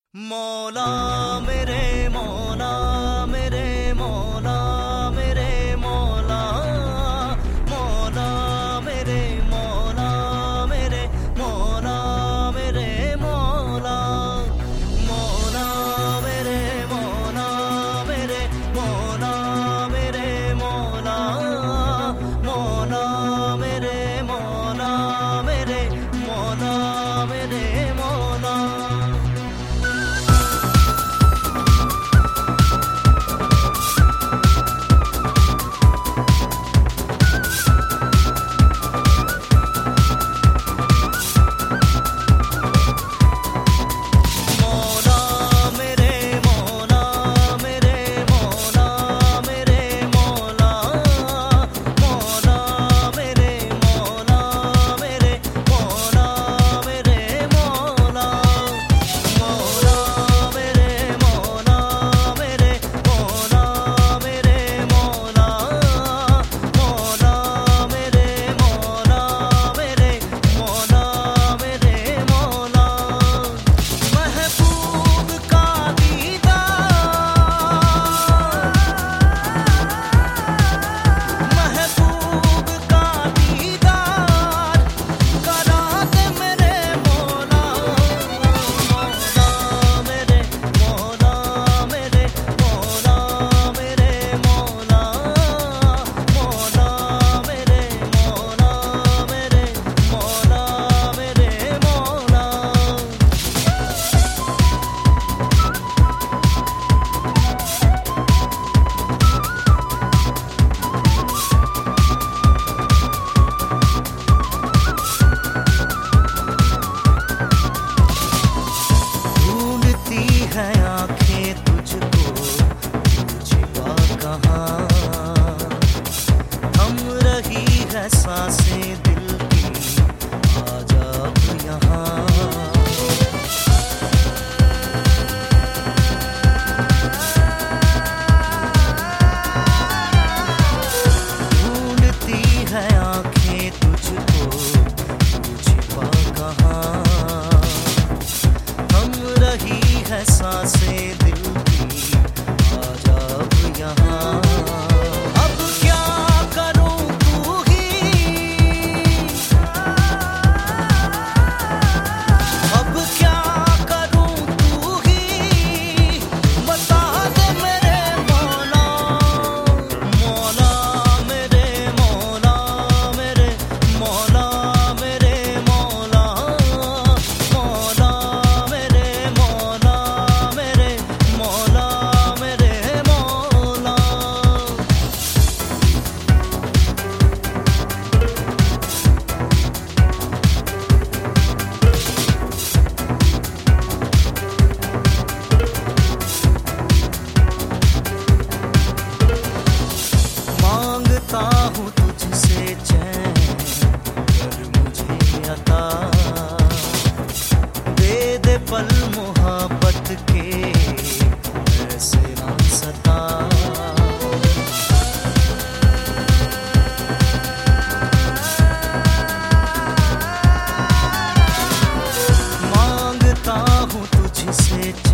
मौला मेरे मौला मेरे मौला मेरे मौला मौला मेरे मौला मेरे मौला मेरे मौला मौला मेरे मौला मेरे मौला मेरे मौला मौला मेरे मौला मेरे मौला मेरे मौला। सांसें दिल की आजा अब यहाँ ढूंढती है आंखें तुझको, तू छिपा कहाँ। हम रही है सांसें दिल की आजा अब यहाँ। मांगता हूँ तुझसे चैन कर मुझे अता, दे दे पल मोहब्बत के ऐसे ना सता। मांगता हूँ तुझसे